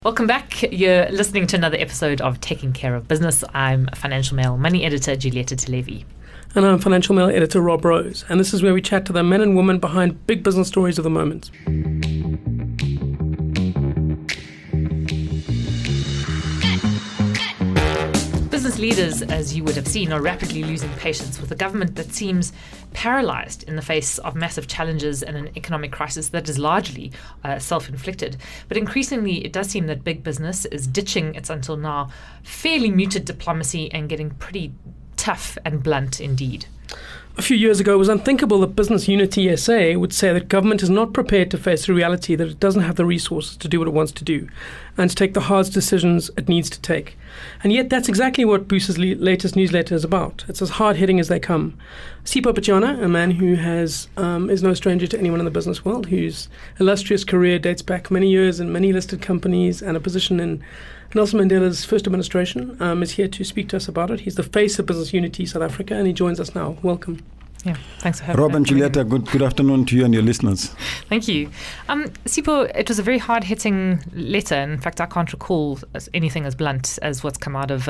Welcome back. You're listening to another episode of Taking Care of Business. I'm Financial Mail Money Editor Julieta Televi. And I'm Financial Mail Editor Rob Rose. And this is where we chat to the men and women behind big business stories of the moment. Business leaders, as you would have seen, are rapidly losing patience with a government that seems paralysed in the face of massive challenges and an economic crisis that is largely self-inflicted. But increasingly, it does seem that big business is ditching its until now fairly muted diplomacy and getting pretty tough and blunt indeed. A few years ago, it was unthinkable that Business Unity SA would say that government is not prepared to face the reality that it doesn't have the resources to do what it wants to do and to take the hard decisions it needs to take. And yet that's exactly what Booster's latest newsletter is about. It's as hard-hitting as they come. Sipho Pitjana, a man who is no stranger to anyone in the business world, whose illustrious career dates back many years in many listed companies and a position in Nelson Mandela's first administration, is here to speak to us about it. He's the face of Business Unity South Africa, and he joins us now. Welcome. Yeah, thanks for having me. Rob and Julieta, good afternoon to you and your listeners. Thank you. Sipho, it was a very hard-hitting letter. In fact, I can't recall anything as blunt as what's come out of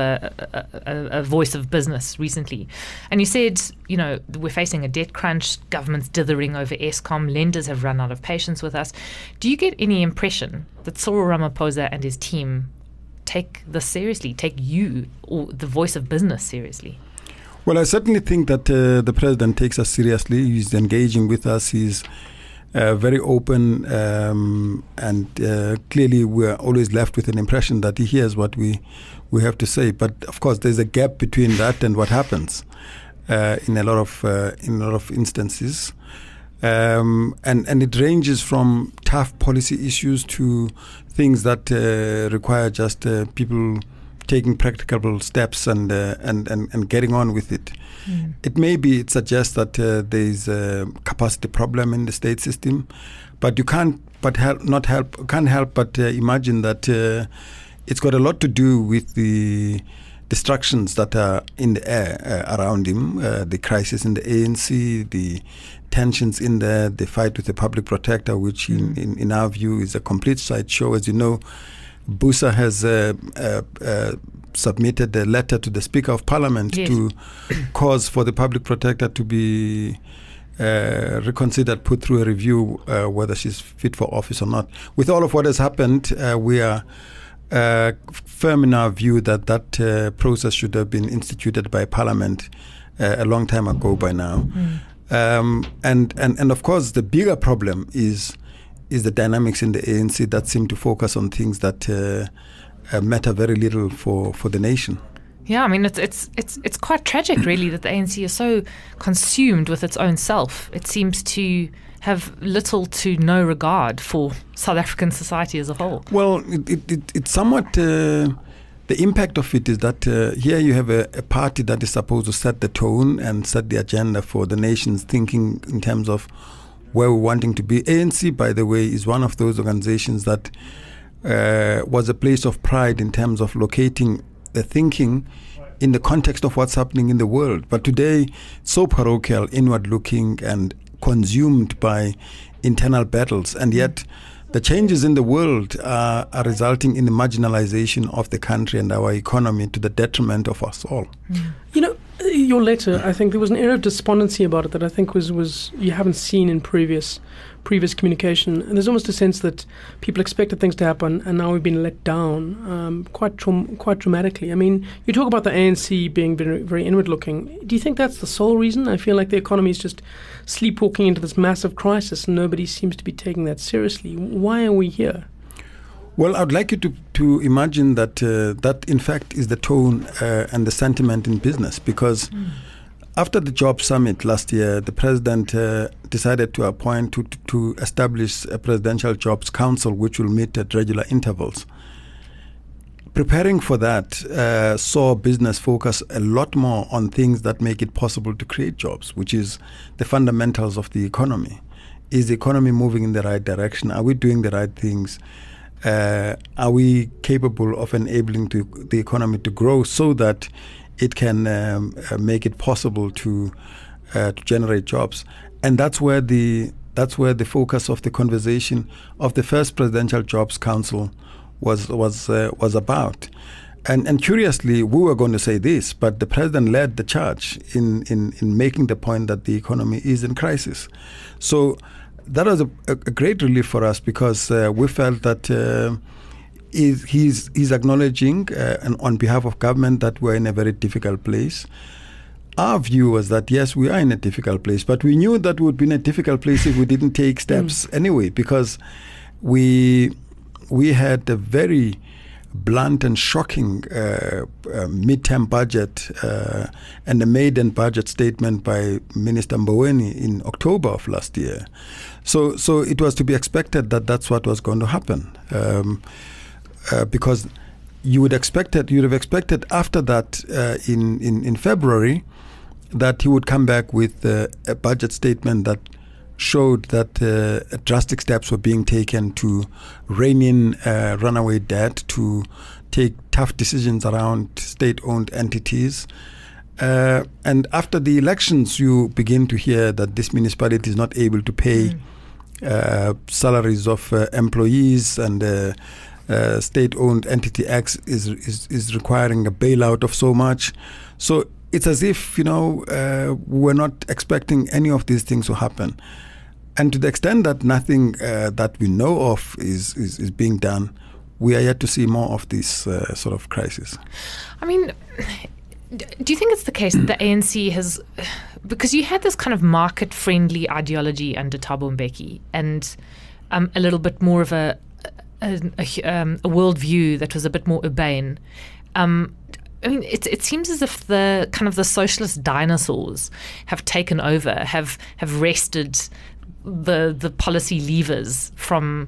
a voice of business recently. And you said, we're facing a debt crunch, government's dithering over Eskom, lenders have run out of patience with us. Do you get any impression that Cyril Ramaphosa and his team take this seriously, take you or the voice of business seriously? Well, I certainly think that the president takes us seriously. He's engaging with us. He's very open, and clearly we're always left with an impression that he hears what we have to say. But of course, there's a gap between that and what happens in a lot of instances, and it ranges from tough policy issues to things that require just people taking practicable steps and getting on with it. It suggests that there is a capacity problem in the state system, but you can't help but imagine that it's got a lot to do with the distractions that are in the air around him, the crisis in the ANC, the tensions in there, the fight with the public protector, which in our view is a complete sideshow. As you know, Busa has submitted a letter to the Speaker of Parliament to cause for the public protector to be reconsidered, put through a review whether she's fit for office or not. With all of what has happened, we are firm in our view that process should have been instituted by Parliament a long time ago by now. And of course, the bigger problem is the dynamics in the ANC that seem to focus on things that matter very little for the nation. Yeah, I mean, it's quite tragic, really, that the ANC is so consumed with its own self. It seems to have little to no regard for South African society as a whole. Well, it's somewhat... the impact of it is that here you have a party that is supposed to set the tone and set the agenda for the nation's thinking in terms of where we're wanting to be. ANC, by the way, is one of those organizations that was a place of pride in terms of locating the thinking in the context of what's happening in the world. But today, so parochial, inward-looking, and consumed by internal battles. And yet, the changes in the world are resulting in the marginalization of the country and our economy to the detriment of us all. Your letter, I think there was an air of despondency about it that I think was you haven't seen in previous communication. And there's almost a sense that people expected things to happen and now we've been let down quite dramatically. I mean, you talk about the ANC being very, very inward-looking. Do you think that's the sole reason? I feel like the economy is just sleepwalking into this massive crisis and nobody seems to be taking that seriously. Why are we here? Well, I'd like you to imagine that that in fact is the tone and the sentiment in business, because after the Jobs Summit last year, the president decided to appoint to establish a presidential jobs council which will meet at regular intervals. Preparing for that saw business focus a lot more on things that make it possible to create jobs, which is the fundamentals of the economy. Is the economy moving in the right direction? Are we doing the right things? Are we capable of enabling the economy to grow so that it can make it possible to generate jobs? And that's where the focus of the conversation of the first Presidential Jobs Council was about. And curiously, we were going to say this, but the president led the charge in making the point that the economy is in crisis. So that was a great relief for us, because we felt that he's acknowledging and on behalf of government that we're in a very difficult place. Our view was that, yes, we are in a difficult place, but we knew that we would be in a difficult place if we didn't take steps anyway, because we had a very blunt and shocking midterm budget and a maiden budget statement by Minister Mboweni in October of last year. So it was to be expected that that's what was going to happen, because you'd have expected after that in February that he would come back with a budget statement that showed that drastic steps were being taken to rein in runaway debt, to take tough decisions around state-owned entities. And after the elections, you begin to hear that this municipality is not able to pay salaries of employees, and state-owned entity X is requiring a bailout of so much. So it's as if, we're not expecting any of these things to happen. And to the extent that nothing that we know of is being done, we are yet to see more of this sort of crisis. I mean, do you think it's the case that the ANC has, because you had this kind of market-friendly ideology under Thabo Mbeki, and a little bit more of a worldview that was a bit more urbane. I mean, it seems as if the kind of the socialist dinosaurs have taken over, have wrested the policy levers from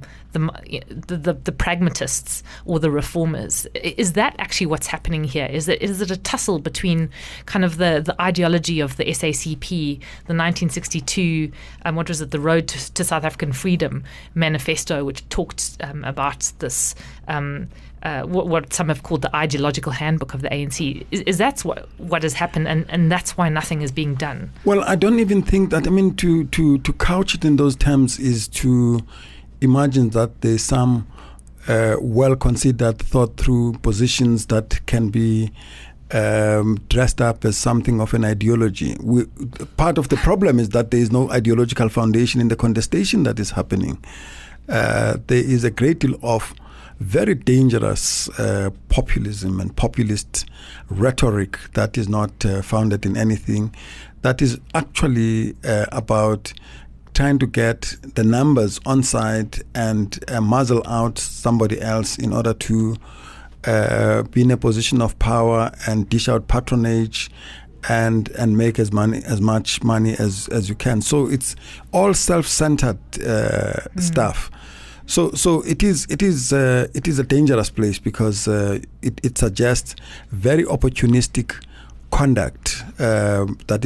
the pragmatists or the reformers. Is that actually what's happening here? Is it a tussle between kind of the ideology of the SACP, the 1962, what was it, the Road to South African Freedom manifesto, which talked about this, what some have called the ideological handbook of the ANC. Is that what has happened, and that's why nothing is being done? Well, I don't even think that. I mean, to couch it in those terms is to imagine that there's some well-considered, thought-through positions that can be dressed up as something of an ideology. Part of the problem is that there is no ideological foundation in the contestation that is happening. There is a great deal of very dangerous populism and populist rhetoric that is not founded in anything, that is actually about trying to get the numbers on side and muzzle out somebody else in order to be in a position of power and dish out patronage and make as much money as you can. So it's all self-centered stuff. So it is a dangerous place, because it suggests very opportunistic conduct that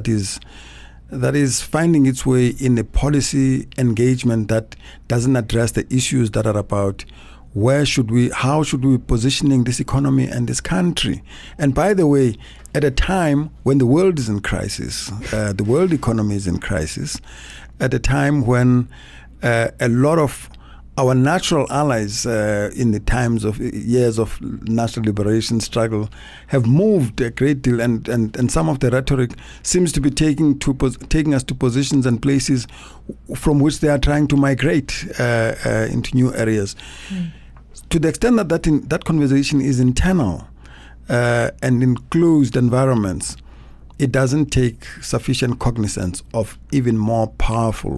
is finding its way in a policy engagement that doesn't address the issues that are about how should we be positioning this economy and this country. And by the way, at a time when the world is in crisis, the world economy is in crisis, at a time when a lot of our natural allies in the times of years of national liberation struggle have moved a great deal, and some of the rhetoric seems to be taking us to positions and places from which they are trying to migrate into new areas. To the extent that that conversation is internal and in closed environments, it doesn't take sufficient cognizance of even more powerful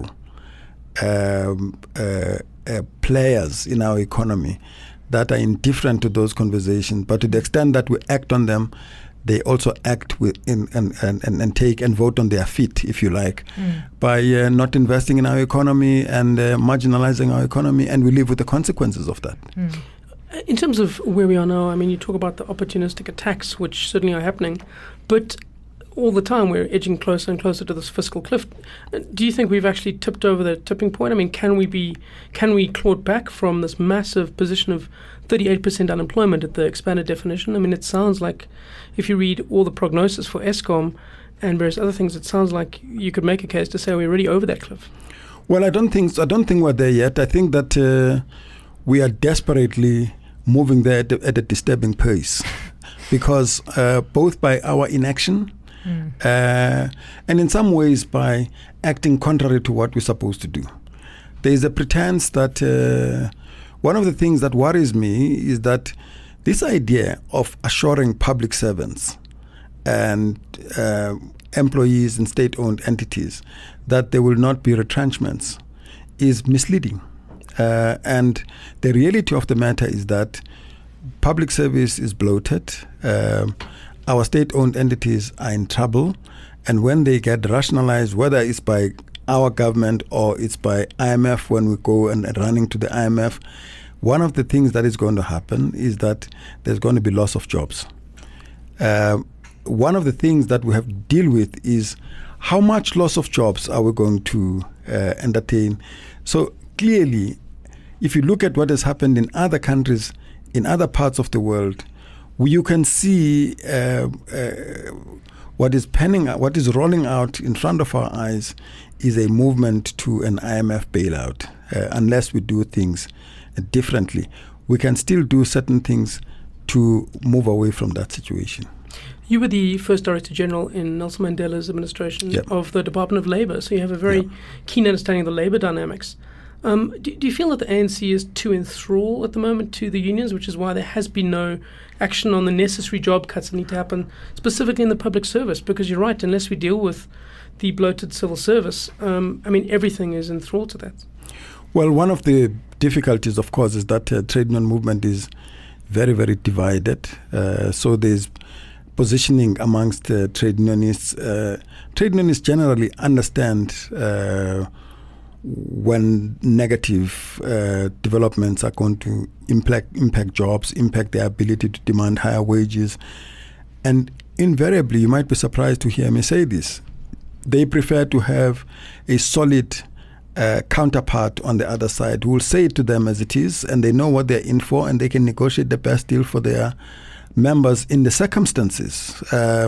players in our economy that are indifferent to those conversations, but to the extent that we act on them, they also act and take and vote on their feet, if you like, by not investing in our economy and marginalizing our economy, and we live with the consequences of that. In terms of where we are now, I mean, you talk about the opportunistic attacks, which certainly are happening, but all the time we're edging closer and closer to this fiscal cliff. Do you think we've actually tipped over the tipping point? I mean, can we claw back from this massive position of 38% unemployment at the expanded definition? I mean, it sounds like, if you read all the prognosis for Eskom and various other things, it sounds like you could make a case to say we're already over that cliff. Well, I don't think we're there yet. I think that we are desperately moving there at a disturbing pace because both by our inaction and in some ways by acting contrary to what we're supposed to do. There is a pretense that one of the things that worries me is that this idea of assuring public servants and employees in state-owned entities that there will not be retrenchments is misleading. And the reality of the matter is that public service is bloated. Our state-owned entities are in trouble. And when they get rationalized, whether it's by our government or it's by IMF when we go and running to the IMF, one of the things that is going to happen is that there's going to be loss of jobs. One of the things that we have to deal with is how much loss of jobs are we going to entertain. So clearly, if you look at what has happened in other countries, in other parts of the world, you can see what is rolling out in front of our eyes is a movement to an IMF bailout. Unless we do things differently, we can still do certain things to move away from that situation. You were the first Director General in Nelson Mandela's administration of the Department of Labour, so you have a very keen understanding of the labour dynamics. Do you feel that the ANC is too enthralled at the moment to the unions, which is why there has been no action on the necessary job cuts that need to happen, specifically in the public service? Because you're right, unless we deal with the bloated civil service, everything is enthralled to that. Well, one of the difficulties, of course, is that trade union movement is very, very divided. So there's positioning amongst trade unionists. Trade unionists generally understand when negative developments are going to impact jobs, impact their ability to demand higher wages. And invariably, you might be surprised to hear me say this, they prefer to have a solid counterpart on the other side who will say it to them as it is, and they know what they're in for, and they can negotiate the best deal for their members in the circumstances.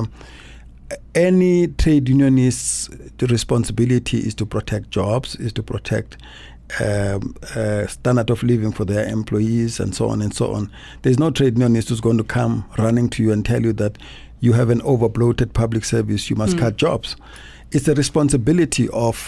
Any trade unionist's responsibility is to protect jobs, is to protect standard of living for their employees, and so on and so on. There's no trade unionist who's going to come running to you and tell you that you have an over-bloated public service, you must cut jobs. It's the responsibility of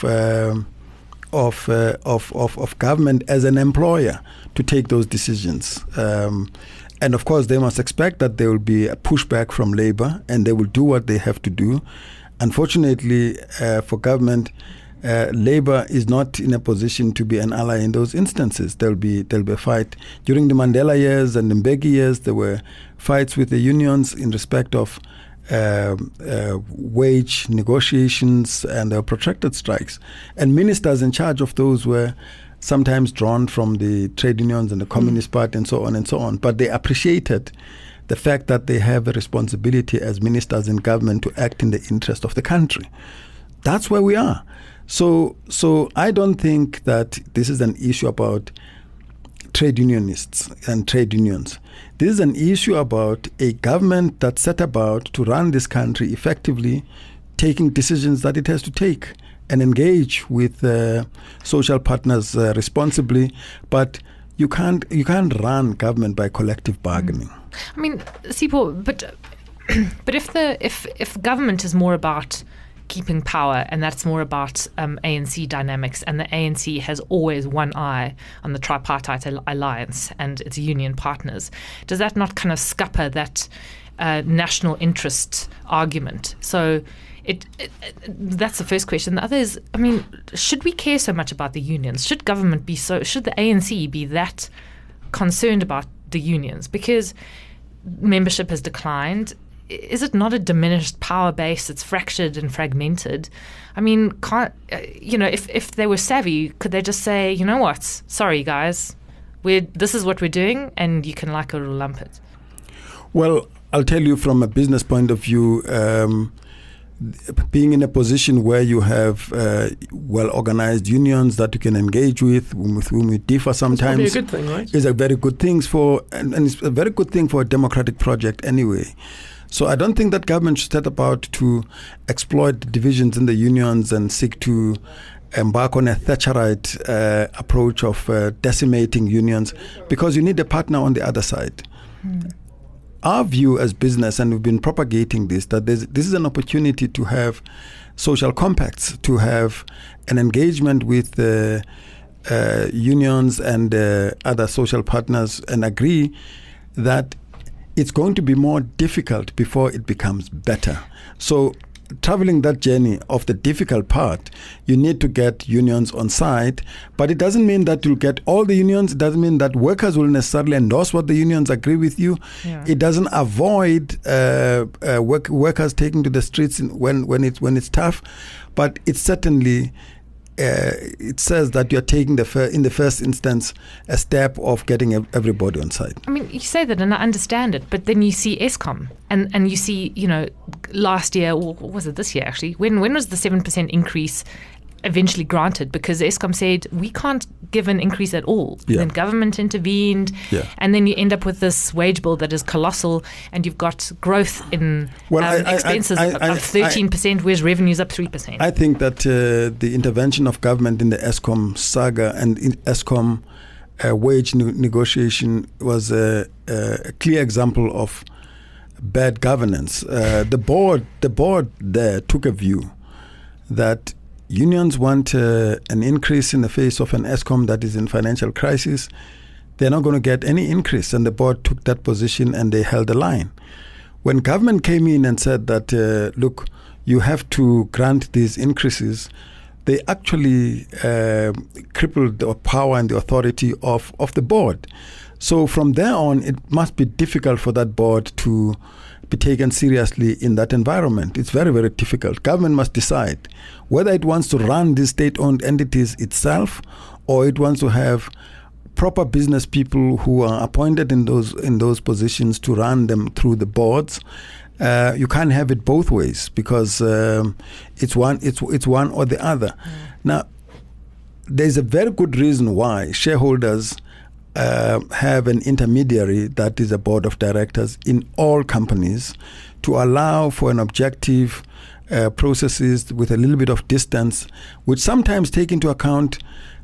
government as an employer to take those decisions. And of course, they must expect that there will be a pushback from labor, and they will do what they have to do. Unfortunately, for government, labor is not in a position to be an ally in those instances. There'll be a fight. During the Mandela years and the Mbeki years, there were fights with the unions in respect of wage negotiations, and there were protracted strikes. And ministers in charge of those were sometimes drawn from the trade unions and the Communist Party and so on and so on. But they appreciated the fact that they have a responsibility as ministers in government to act in the interest of the country. That's where we are. So I don't think that this is an issue about trade unionists and trade unions. This is an issue about a government that set about to run this country effectively, taking decisions that it has to take, and engage with social partners responsibly, but you can't run government by collective bargaining. I mean, Sipho, but if government is more about keeping power, and that's more about ANC dynamics, and the ANC has always one eye on the tripartite alliance and its union partners, does that not kind of scupper that national interest argument? So that's the first question. The other is, I mean, should we care so much about the unions? Should the ANC be that concerned about the unions? Because membership has declined. Is it not a diminished power base? It's fractured and fragmented. I mean, if they were savvy, could they just say, you know what, sorry guys, this is what we're doing, and you can like it or lump it? Well, I'll tell you from a business point of view, being in a position where you have well-organized unions that you can engage with whom you differ sometimes, it's probably a good thing, right? Is a very good thing and it's a very good thing for a democratic project anyway. So I don't think that government should set about to exploit the divisions in the unions and seek to embark on a Thatcherite approach of decimating unions, because you need a partner on the other side. Our view as business, and we've been propagating this, that this is an opportunity to have social compacts, to have an engagement with unions and other social partners, and agree that it's going to be more difficult before it becomes better. So traveling that journey of the difficult part, you need to get unions on side, but it doesn't mean that you'll get all the unions. It doesn't mean that workers will necessarily endorse what the unions agree with you. Yeah. It doesn't avoid workers taking to the streets when it's tough, but it certainly it says that you're taking in the first instance a step of getting everybody on side. I mean, you say that and I understand it, but then you see Eskom and you see, last year, or was it this year actually, when was the 7% increase eventually granted? Because Eskom said, we can't give an increase at all. Yeah. Then government intervened, and then you end up with this wage bill that is colossal, and you've got growth in expenses of 13%, whereas revenue's up 3%. I think that the intervention of government in the Eskom saga and in Eskom wage negotiation was a clear example of bad governance. The board there took a view that unions want an increase in the face of an Eskom that is in financial crisis. They're not going to get any increase. And the board took that position and they held the line. When government came in and said that, look, you have to grant these increases, they actually crippled the power and the authority of the board. So from there on, it must be difficult for that board to be taken seriously in that environment. It's very, very difficult. Government must decide whether it wants to run these state-owned entities itself, or it wants to have proper business people who are appointed in those positions to run them through the boards. You can't have it both ways, because it's one or the other. Now, there's a very good reason why shareholders have an intermediary that is a board of directors in all companies, to allow for an objective processes with a little bit of distance, which sometimes take into account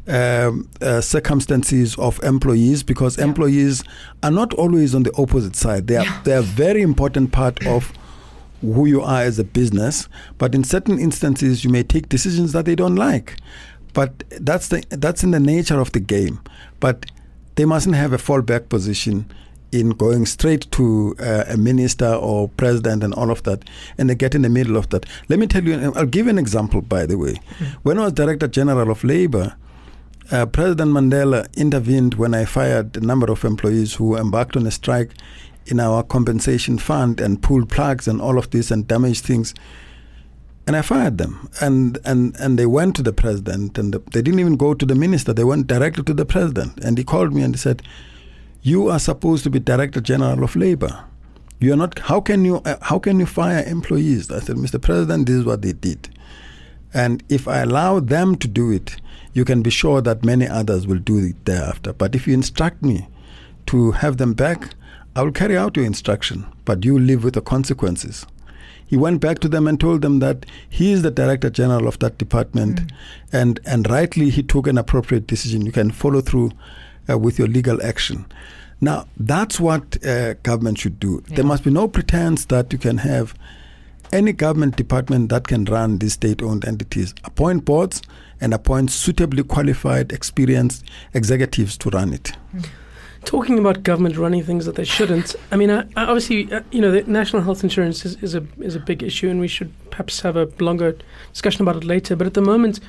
circumstances of employees, because employees are not always on the opposite side. They are a very important part of who you are as a business, but in certain instances you may take decisions that they don't like. But that's in the nature of the game. But they mustn't have a fallback position in going straight to a minister or president and all of that, and they get in the middle of that. Let me tell you, I'll give you an example, by the way. When I was Director General of Labour, President Mandela intervened when I fired a number of employees who embarked on a strike in our compensation fund and pulled plugs and all of this and damaged things. And I fired them, and they went to the president, and they didn't even go to the minister. They went directly to the president, and he called me and he said, "You are supposed to be Director General of Labour. You are not. How can you fire employees?" I said, "Mr. President, this is what they did, and if I allow them to do it, you can be sure that many others will do it thereafter. But if you instruct me to have them back, I will carry out your instruction, but you live with the consequences." He went back to them and told them that he is the Director General of that department, and rightly he took an appropriate decision. You can follow through with your legal action. Now, that's what government should do. Yeah. There must be no pretense that you can have any government department that can run these state-owned entities. Appoint boards and appoint suitably qualified, experienced executives to run it. Talking about government running things that they shouldn't, I mean, obviously, the national health insurance is a big issue, and we should perhaps have a longer discussion about it later. But at the moment,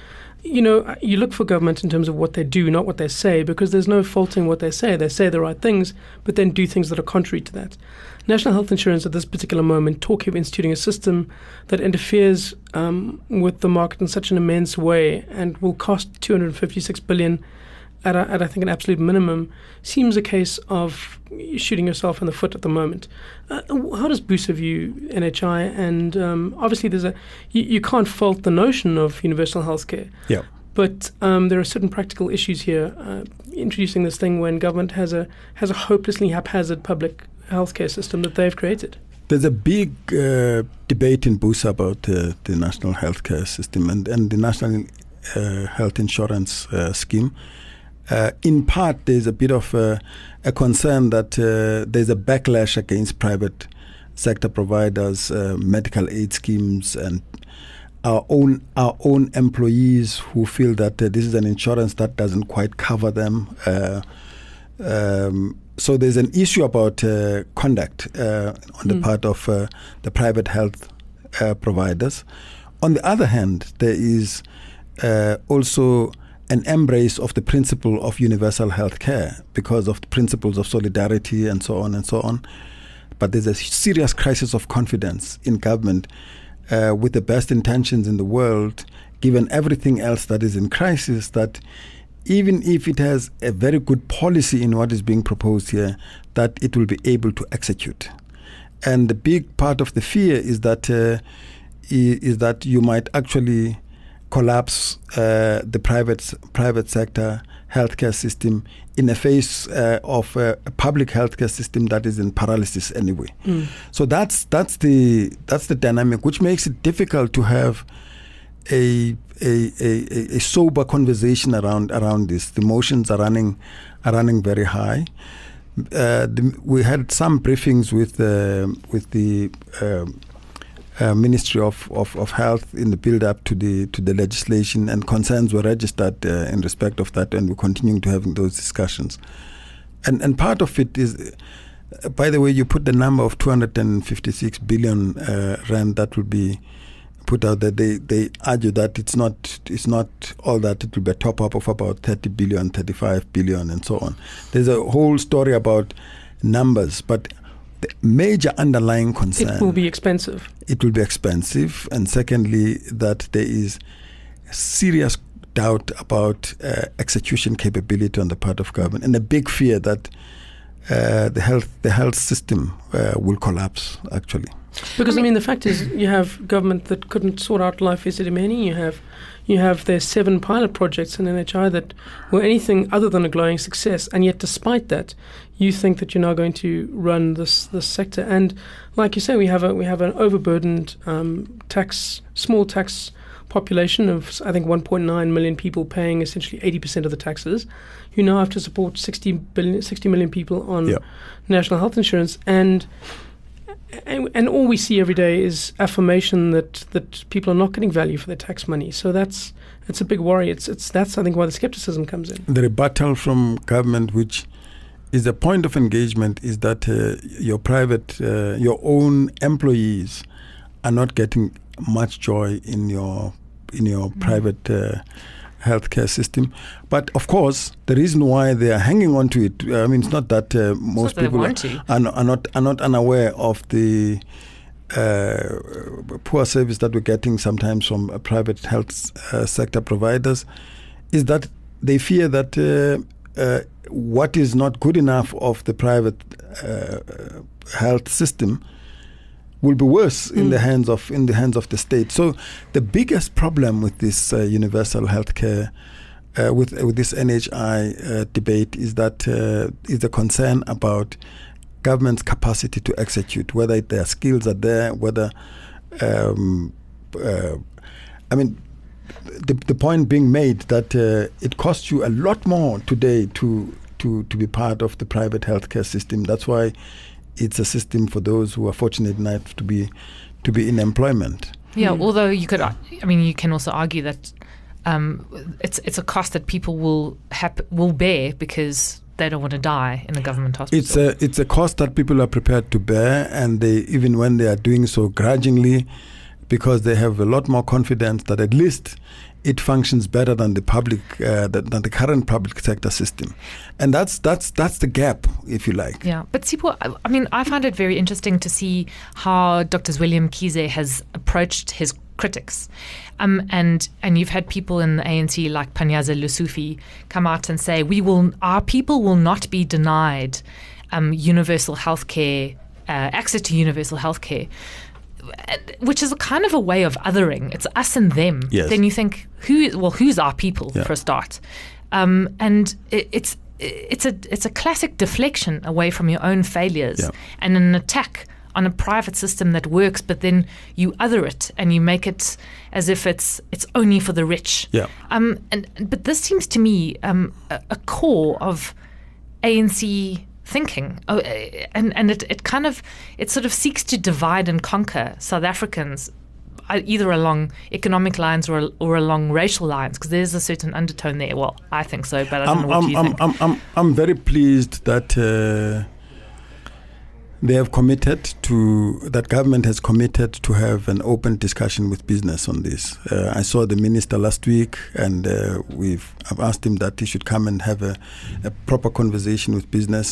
you look for government in terms of what they do, not what they say, because there's no faulting what they say. They say the right things, but then do things that are contrary to that. National health insurance at this particular moment, talking of instituting a system that interferes with the market in such an immense way and will cost 256 billion at I think an absolute minimum, seems a case of shooting yourself in the foot at the moment. How does BUSA view NHI? And obviously you can't fault the notion of universal healthcare. Yeah. But there are certain practical issues here. Introducing this thing when government has a hopelessly haphazard public healthcare system that they've created. There's a big debate in BUSA about the national healthcare system, and the National health insurance scheme. In part, there's a bit of a concern that there's a backlash against private sector providers, medical aid schemes, and our own employees who feel that this is an insurance that doesn't quite cover them. So there's an issue about conduct on the part of the private health providers. On the other hand, there is also an embrace of the principle of universal health care because of the principles of solidarity and so on and so on. But there's a serious crisis of confidence in government with the best intentions in the world, given everything else that is in crisis, that even if it has a very good policy in what is being proposed here, that it will be able to execute. And the big part of the fear is that you might actually collapse the private sector healthcare system in the face of a public healthcare system that is in paralysis anyway. So that's the dynamic, which makes it difficult to have a sober conversation around this. The emotions are running very high. We had some briefings with the Ministry of Health in the build-up to the legislation, and concerns were registered in respect of that, and we're continuing to have those discussions. And part of it is, by the way, you put the number of 256 billion rand that will be put out there. They argue that it's not all that. It will be a top-up of about 30 billion, 35 billion, and so on. There's a whole story about numbers, but the major underlying concern... It will be expensive. It will be expensive. And secondly, that there is serious doubt about execution capability on the part of government, and a big fear that the health system will collapse, actually. Because, I mean, the fact is you have government that couldn't sort out life esidimeni. You have their 7 pilot projects in NHI that were anything other than a glowing success, and yet despite that, you think that you're now going to run this sector. And like you say, we have an overburdened small tax population of, I think, 1.9 million people paying essentially 80% of the taxes. You now have to support 60 million people on national health insurance, and all we see every day is affirmation that people are not getting value for their tax money. So that's a big worry. That's I think why the skepticism comes in. The rebuttal from government, which is the point of engagement, is that your own employees are not getting much joy in your private healthcare system. But of course, the reason why they are hanging on to it, I mean, it's not that most people are not unaware of the poor service that we're getting sometimes from private health sector providers, is that they fear that what is not good enough of the private health system will be worse in the hands of the state. So the biggest problem with this universal healthcare, with this NHI debate, is that is the concern about government's capacity to execute, whether their skills are there, whether I mean, the point being made that it costs you a lot more today to be part of the private healthcare system. That's why it's a system for those who are fortunate enough to be in employment. Yeah, although you can also argue that it's a cost that people will bear because they don't want to die in a government hospital. It's a cost that people are prepared to bear, and they, even when they are doing so grudgingly, because they have a lot more confidence that at least it functions better than the public, than the current public sector system, and that's the gap, if you like. Yeah, but Sipho, I mean, I find it very interesting to see how Dr. William Kize has approached his critics, and you've had people in the ANC like Panyaza Lusufi come out and say our people will not be denied universal healthcare, access to universal healthcare. Which is a kind of a way of othering. It's us and them. Yes. Then you think, who's our people for a start? And it's a classic deflection away from your own failures and an attack on a private system that works, but then you other it and you make it as if it's only for the rich. Yeah. But this seems to me a core of ANC thinking, and it sort of seeks to divide and conquer South Africans, either along economic lines or along racial lines, because there's a certain undertone there. Well, I think so, but I don't know what you think. I'm very pleased that they have committed that government has committed to have an open discussion with business on this. I saw the minister last week, and I've asked him that he should come and have a proper conversation with business,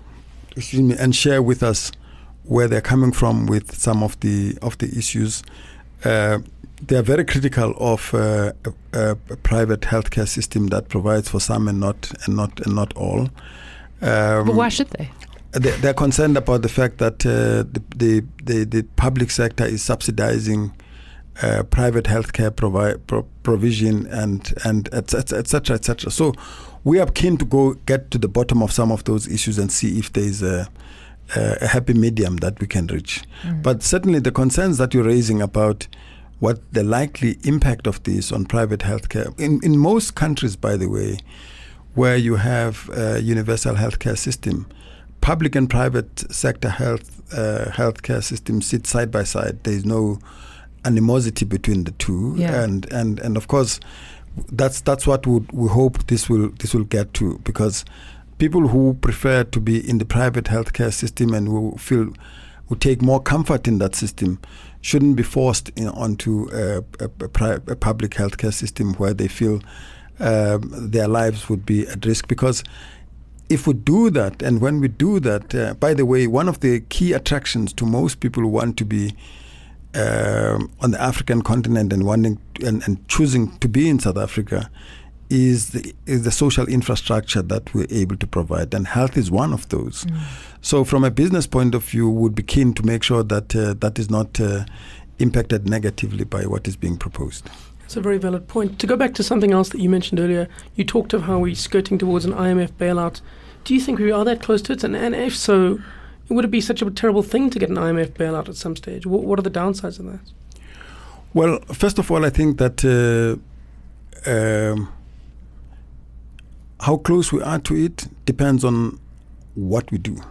and share with us where they're coming from with some of the issues. They are very critical of a private healthcare system that provides for some and not all. But why should they? They're concerned about the fact that the public sector is subsidizing private healthcare provision and et cetera, et cetera. So we are keen to get to the bottom of some of those issues and see if there is a happy medium that we can reach. But certainly the concerns that you're raising about what the likely impact of this on private healthcare, in most countries, by the way, where you have a universal healthcare system, public and private sector healthcare systems sit side by side. There is no animosity between the two, and of course, that's what we hope this will get to, because people who prefer to be in the private healthcare system and who take more comfort in that system shouldn't be forced onto a public healthcare system where they feel their lives would be at risk. Because if we do that, and when we do that, by the way, one of the key attractions to most people who want to be on the African continent and wanting and choosing to be in South Africa is the social infrastructure that we're able to provide, and health is one of those. So from a business point of view, we would be keen to make sure that that is not impacted negatively by what is being proposed. That's a very valid point. To go back to something else that you mentioned earlier, you talked of how we're skirting towards an IMF bailout. Do you think we are that close to it? And if so, would it be such a terrible thing to get an IMF bailout at some stage? What are the downsides of that? Well, first of all, I think that how close we are to it depends on what we do.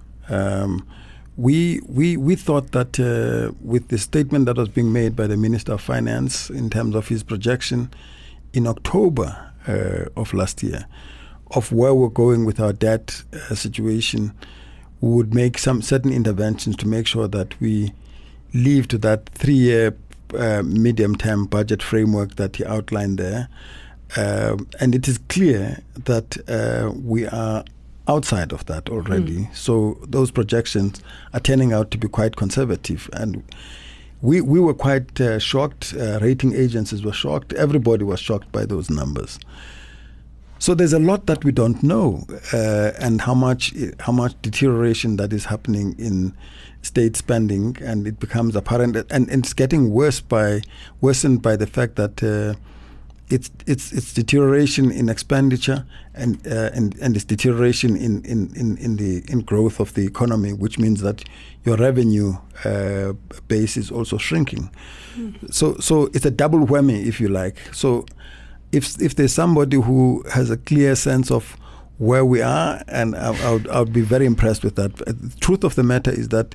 We thought that with the statement that was being made by the Minister of Finance in terms of his projection in October of last year of where we're going with our debt situation, we would make some certain interventions to make sure that we leave to that 3-year medium-term budget framework that he outlined there. And it is clear that we are outside of that already. So those projections are turning out to be quite conservative. And we were quite shocked. Rating agencies were shocked. Everybody was shocked by those numbers. So there's a lot that we don't know, and how much deterioration that is happening in state spending, and it becomes apparent, and it's getting worsened by the fact that it's deterioration in expenditure and it's deterioration in growth of the economy, which means that your revenue base is also shrinking. So it's a double whammy, if you like. So if there's somebody who has a clear sense of where we are, and I would be very impressed with that. The truth of the matter is that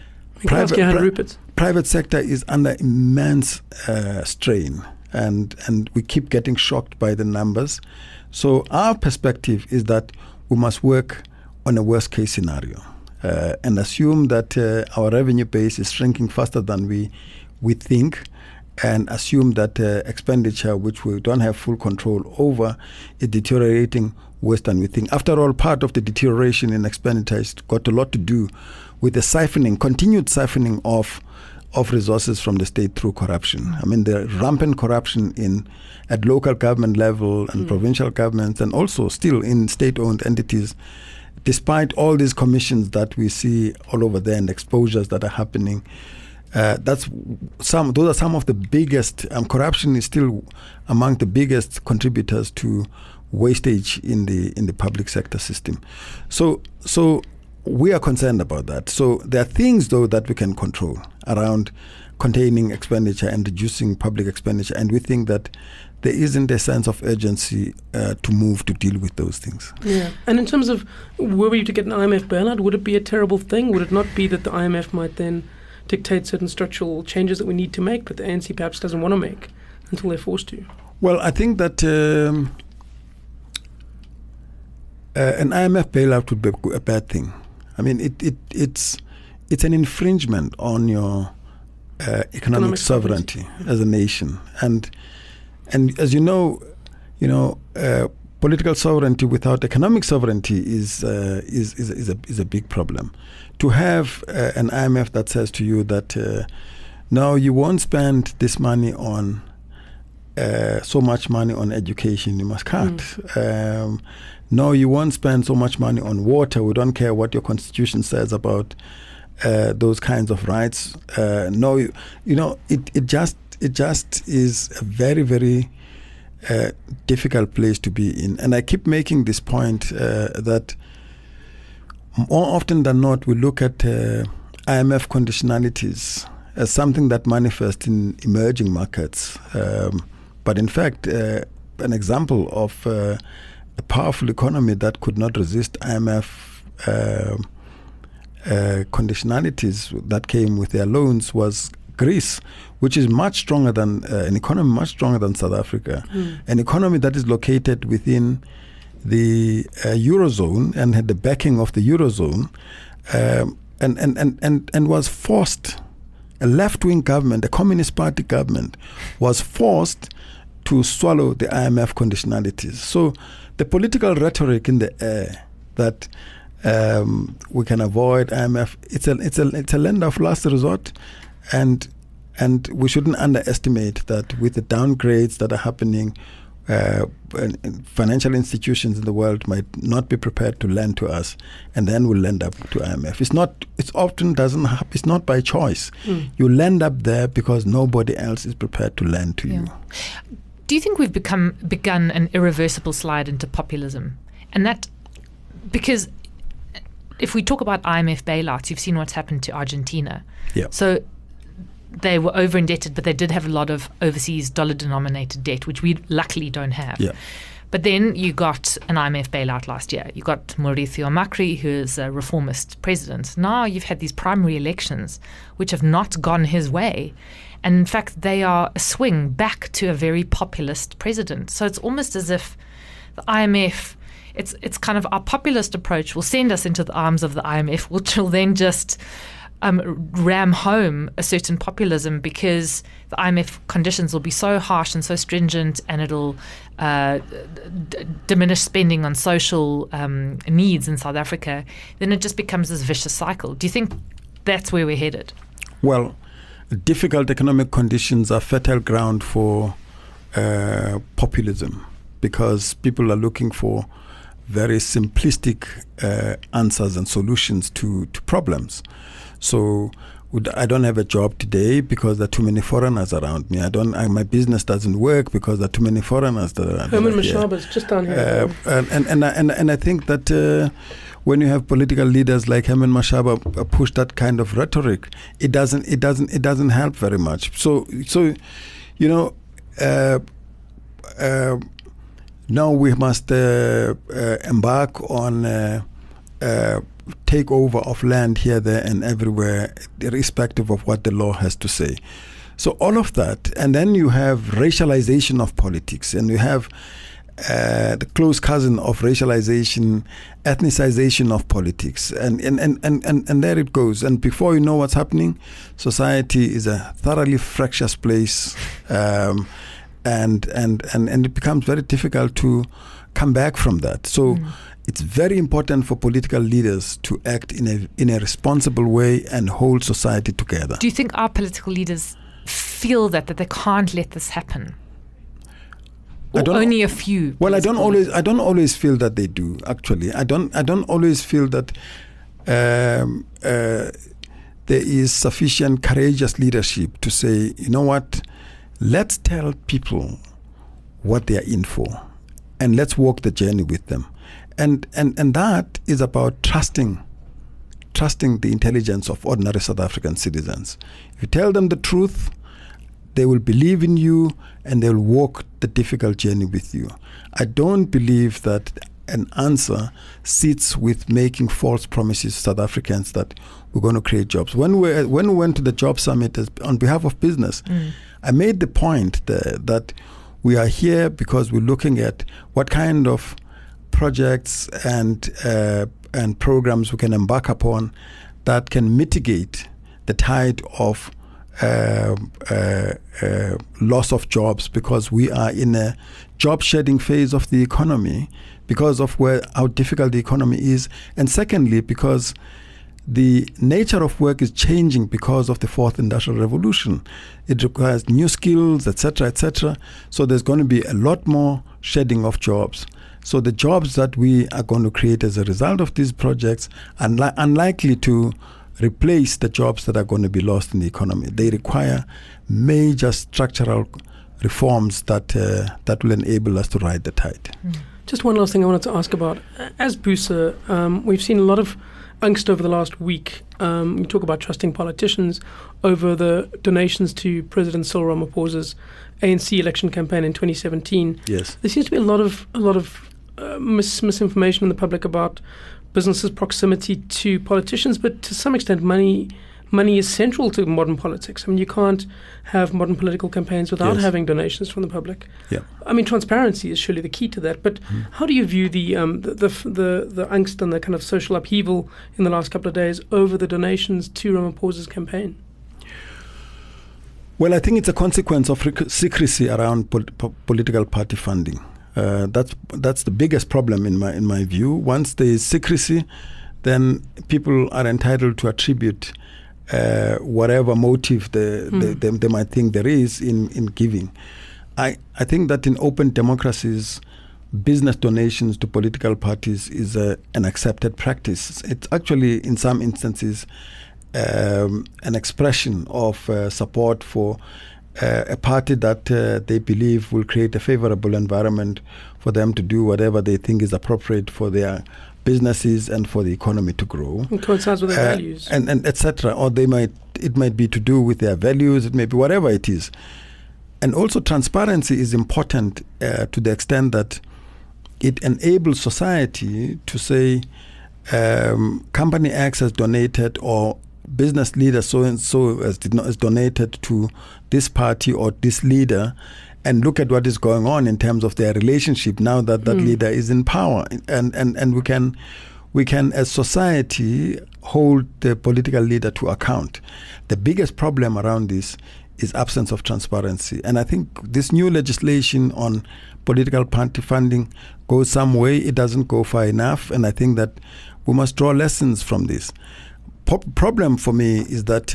private sector is under immense strain, and we keep getting shocked by the numbers. So our perspective is that we must work on a worst case scenario and assume that our revenue base is shrinking faster than we think, and assume that expenditure, which we don't have full control over, is deteriorating worse than we think. After all, part of the deterioration in expenditure has got a lot to do with the continued siphoning of resources from the state through corruption. I mean, the rampant corruption at local government level and provincial governments, and also still in state-owned entities, despite all these commissions that we see all over there and exposures that are happening. Those are some of the biggest. Corruption is still among the biggest contributors to wastage in the public sector system. So we are concerned about that. So there are things, though, that we can control around containing expenditure and reducing public expenditure. And we think that there isn't a sense of urgency to move to deal with those things. Yeah. And in terms of, were you to get an IMF bailout, would it be a terrible thing? Would it not be that the IMF might then dictate certain structural changes that we need to make that the ANC perhaps doesn't want to make until they're forced to? Well, I think that an IMF bailout would be a bad thing. I mean, it's an infringement on your economic sovereignty as a nation, and as you know, political sovereignty without economic sovereignty is a big problem. To have an IMF that says to you that no, you won't spend this money on so much money on education, you must cut. No, you won't spend so much money on water. We don't care what your constitution says about those kinds of rights. No, it just is a very, very difficult place to be in. And I keep making this point that more often than not, we look at IMF conditionalities as something that manifests in emerging markets. But in fact, an example of a powerful economy that could not resist IMF conditionalities that came with their loans was Greece, which is much stronger than an economy much stronger than South Africa, an economy that is located within the Eurozone and had the backing of the Eurozone, and was forced, a left-wing government, a Communist Party government, was forced to swallow the IMF conditionalities. So the political rhetoric in the air that we can avoid IMF, it's a lender of last resort, and we shouldn't underestimate that with the downgrades that are happening, financial institutions in the world might not be prepared to lend to us, and then we'll lend up to IMF. It's not by choice. You lend up there because nobody else is prepared to lend to you. Do you think we've begun an irreversible slide into populism? And that, because if we talk about IMF bailouts, you've seen what's happened to Argentina. Yeah. So they were over indebted, but they did have a lot of overseas dollar-denominated debt, which we luckily don't have. Yeah. But then you got an IMF bailout last year. You got Mauricio Macri, who is a reformist president. Now you've had these primary elections, which have not gone his way. And in fact, they are a swing back to a very populist president. So it's almost as if the IMF, it's kind of our populist approach will send us into the arms of the IMF, which will then just ram home a certain populism, because the IMF conditions will be so harsh and so stringent, and it'll diminish spending on social needs in South Africa. Then it just becomes this vicious cycle. Do you think that's where we're headed? Well, difficult economic conditions are fertile ground for populism, because people are looking for very simplistic answers and solutions to problems. So I don't have a job today because there are too many foreigners around me. My business doesn't work because there are too many foreigners around me. Herman Mashaba is just down here. And I think that when you have political leaders like Herman Mashaba push that kind of rhetoric, it doesn't help very much. So now we must embark on takeover of land here, there, and everywhere, irrespective of what the law has to say. So all of that, and then you have racialization of politics, and you have the close cousin of racialization, ethnicization of politics, and there it goes. And before you know what's happening, society is a thoroughly fractious place, and it becomes very difficult to come back from that. So it's very important for political leaders to act in a responsible way and hold society together. Do you think our political leaders feel that they can't let this happen? Or only a few? Well, I don't always feel that they do. Actually, I don't always feel that there is sufficient courageous leadership to say, you know what, let's tell people what they are in for, and let's walk the journey with them. And that is about trusting trusting the intelligence of ordinary South African citizens. If you tell them the truth, they will believe in you and they will walk the difficult journey with you. I don't believe that an answer sits with making false promises to South Africans that we're going to create jobs. When we went to the job summit on behalf of business, I made the point that we are here because we're looking at what kind of projects and programs we can embark upon that can mitigate the tide of loss of jobs, because we are in a job shedding phase of the economy because of how difficult the economy is, and secondly because the nature of work is changing because of the fourth industrial revolution. It requires new skills, etc., etc. So there's going to be a lot more shedding of jobs. So the jobs that we are going to create as a result of these projects are unlikely to replace the jobs that are going to be lost in the economy. They require major structural reforms that will enable us to ride the tide. Just one last thing I wanted to ask about. As BUSA, we've seen a lot of angst over the last week. We talk about trusting politicians over the donations to President Cyril Ramaphosa's ANC election campaign in 2017. Yes, there seems to be a lot of misinformation in the public about businesses' proximity to politicians, but to some extent, money is central to modern politics. I mean, you can't have modern political campaigns without having donations from the public. Yeah. I mean, transparency is surely the key to that. But how do you view the angst and the kind of social upheaval in the last couple of days over the donations to Ramaphosa's campaign? Well, I think it's a consequence of secrecy around political party funding. That's the biggest problem in my view. Once there is secrecy, then people are entitled to attribute whatever motive they might think there is in giving. I think that in open democracies, business donations to political parties is an accepted practice. It's actually, in some instances, an expression of support for a party that they believe will create a favorable environment for them to do whatever they think is appropriate for their businesses and for the economy to grow. It coincides with their values. And etc. Or it might be to do with their values, it may be whatever it is. And also transparency is important to the extent that it enables society to say company X has donated, or business leader so-and-so has donated to this party or this leader, and look at what is going on in terms of their relationship now that that leader is in power. And we can as society hold the political leader to account. The biggest problem around this is absence of transparency. And I think this new legislation on political party funding goes some way. It doesn't go far enough. And I think that we must draw lessons from this. Problem for me is that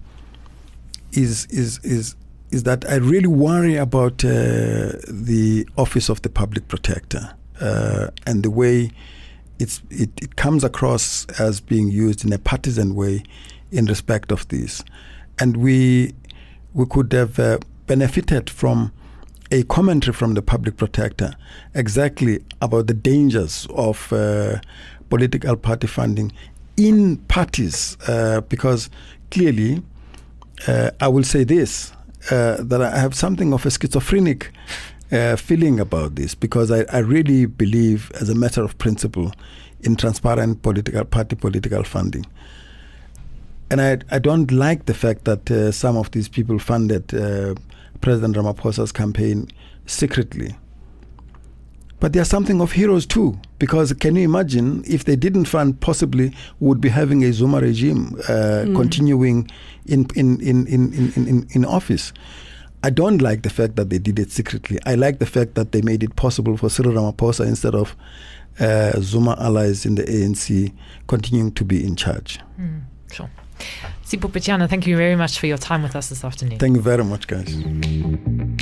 is that I really worry about the Office of the Public Protector and the way it comes across as being used in a partisan way in respect of this. And we could have benefited from a commentary from the Public Protector exactly about the dangers of political party funding in parties, because clearly I will say this, that I have something of a schizophrenic feeling about this, because I really believe, as a matter of principle, in transparent political funding. And I don't like the fact that some of these people funded President Ramaphosa's campaign secretly. But they are something of heroes too, because can you imagine if they didn't fund, possibly we would be having a Zuma regime continuing in office. I don't like the fact that they did it secretly. I like the fact that they made it possible for Cyril Ramaphosa, instead of Zuma allies in the ANC, continuing to be in charge. Sure. Sipho Pitjana, thank you very much for your time with us this afternoon. Thank you very much, guys.